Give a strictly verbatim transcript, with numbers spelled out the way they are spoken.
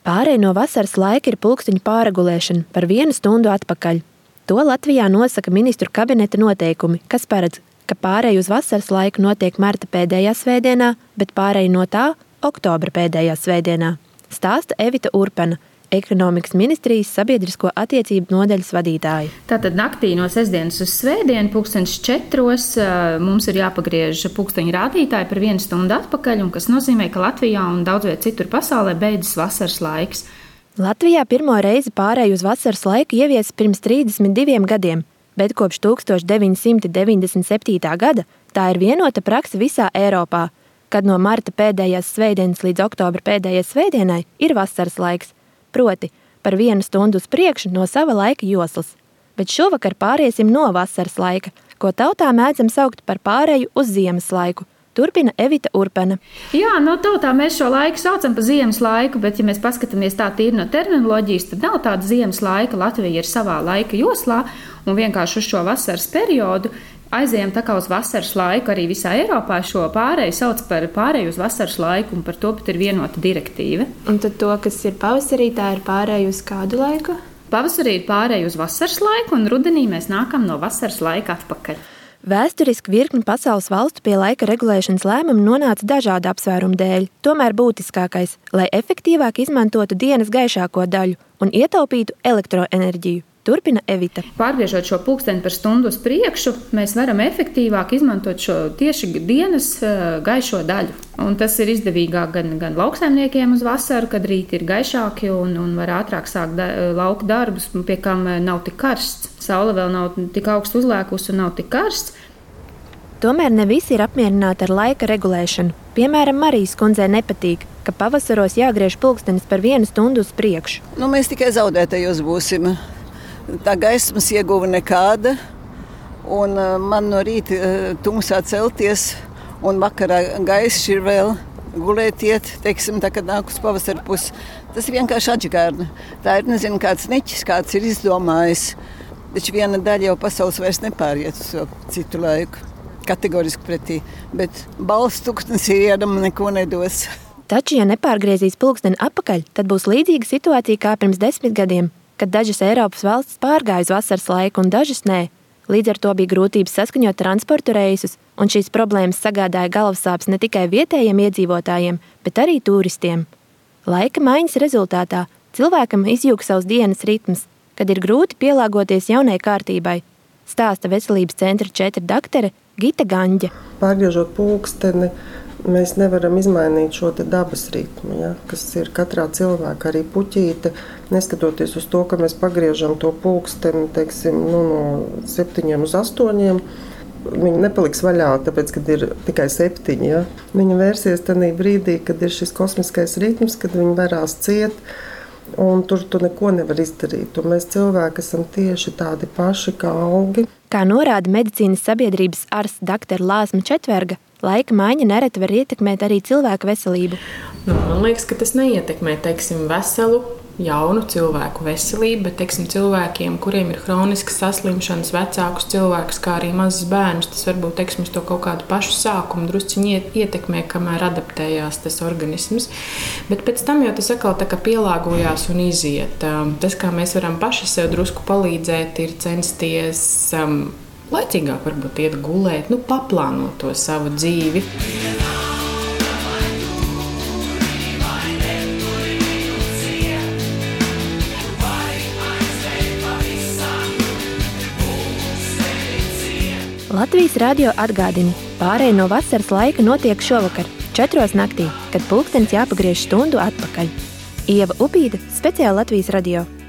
Pārēj no vasaras laika ir pulksteņu pārregulēšana par vienu stundu atpakaļ. To Latvijā nosaka ministru kabineta noteikumi, kas paredz, ka pārēj uz vasaras laiku notiek marta pēdējā svētdienā, bet pārēj no tā oktobra pēdējā svētdienā. Stāsta Evita Urpena, Ekonomikas ministrijas sabiedrisko attiecību nodaļas vadītāja. Tātad naktī no sestdienas uz svētdienu pulksteņš četros mums ir jāpagriež pulksteņu rādītāji par vienu stundu atpakaļ, un kas nozīmē, ka Latvijā un daudz viet citur pasaulē beidzas vasaras laiks. Latvijā pirmo reizi pārēju uz vasaras laiku ieviesa pirms trīsdesmit diviem gadiem, bet kopš tūkstoš deviņi simti deviņdesmit septītā gada tā ir vienota praksa visā Eiropā, kad no marta pēdējās svētdienas līdz oktobra pēdējai svētdienai ir vasaras laiks. Proti, par vienu stundu uz priekšu no sava laika joslas. Bet šovakar pāriesim no vasaras laika, ko tautā mēdzam saukt par pārēju uz ziemas laiku. Turpina Evita Urpena. Jā, no tautā mēs šo laiku saucam par ziemas laiku, bet ja mēs paskatāmies tā tīri no terminoloģijas, tad nav tāda ziemas laika. Latvija ir savā laika joslā un vienkārši uz šo vasaras periodu aizējām tā kā uz vasaras laiku. Arī visā Eiropā šo pārēju sauc par pārēju uz vasaras laiku, un par to pat ir vienota direktīva. Un tad to, kas ir pavasarī, tā ir pārēju uz kādu laiku? Pavasarī ir pārēju uz vasaras laiku, un rudenī mēs nākam no vasaras laika atpakaļ. Vēsturiski virkni pasaules valstu pie laika regulēšanas lēmumu nonāca dažādu apsvērumu dēļ. Tomēr būtiskākais, lai efektīvāk izmantotu dienas gaišāko daļu un ietaupītu elektroenerģiju. Turpina Evita. Pārgriežot šo pulksteni par stundu uz priekšu, mēs varam efektīvāk izmantot šo tieši dienas gaišo daļu. Un tas ir izdevīgāk gan, gan lauksaimniekiem uz vasaru, kad rīti ir gaišāki un, un var ātrāk sākt da, lauku darbus, pie kam nav tik karsts. Saule vēl nav tik augstu uzlēkusi un nav tik karsts. Tomēr ne visi ir apmierināti ar laika regulēšanu. Piemēram, Marijas kundzei nepatīk, ka pavasaros jāgriež pulkstenis par vienu stundu uz priekšu. Nu, mēs tikai zaudētajos būsim. Tā gaismas ieguva nekāda, un man no rīta tumsā celties, un vakarā gaiss ir vēl gulēt iet, teiksim, tā, kad nāk uz pavasara pusi. Tas ir vienkārši atžgārna. Tā ir, nezinu, kāds niķis, kāds ir izdomājis. Taču viena daļa jau pasaules vairs nepāriet uz citu laiku, kategoriski pretī. Bet balss tūkstnes ieram neko nedos. Taču, ja nepārgriezīs pulksteni atpakaļ, tad būs līdzīga situācija kā pirms desmit gadiem, kad dažas Eiropas valstis pārgāja uz vasaras laiku un dažas nē. Līdz ar to bija grūtības saskaņot transportu reisus, un šīs problēmas sagādāja galvasāpes ne tikai vietējiem iedzīvotājiem, bet arī turistiem. Laika maiņas rezultātā cilvēkam izjūg savs dienas ritms, kad ir grūti pielāgoties jaunai kārtībai, stāsta veselības centra četri daktere Gita Gaņģe. Pārgriežot pulksteni, mēs nevaram izmainīt šo dabas ritmu, ja, kas ir katrā cilvēkā, arī puķīte. Neskatoties uz to, ka mēs pagriežam to pulksteni, teiksim, nu, no septiņiem uz astoņiem, viņi nepaliks vaļā, tāpēc, kad ir tikai septiņi. Ja. Viņi vērsies tajā brīdī, kad ir šis kosmiskais ritms, kad viņi varās ciet, un tur tu neko nevar izdarīt. Un mēs cilvēki esam tieši tādi paši kā augi. Kā norāda medicīnas sabiedrības ārsts doktora Lāsma Četverga, laika maiņa nereti var ietekmēt arī cilvēku veselību. Nu, man liekas, ka tas neietekmē, teiksim, veselu, jaunu cilvēku veselību, bet, teiksim, cilvēkiem, kuriem ir hroniskas saslimšanas, vecākus cilvēkus, kā arī mazus bērnus, tas varbūt, teiksim, to kaut kādu pašu sākumu drusciņi ietekmē, kamēr adaptējās tas organisms. Bet pēc tam jau tas atkal tā kā pielāgojās un iziet. Tas, kā mēs varam paši sev drusku palīdzēt, ir censties um, laicīgāk varbūt iet gulēt, nu, paplānot to savu dzīvi. Latvijas radio atgādina, pārēj no vasaras laika notiek šovakar, četros naktī, kad pulkstenis jāpagriež stundu atpakaļ. Ieva Upīte, speciāli Latvijas radio.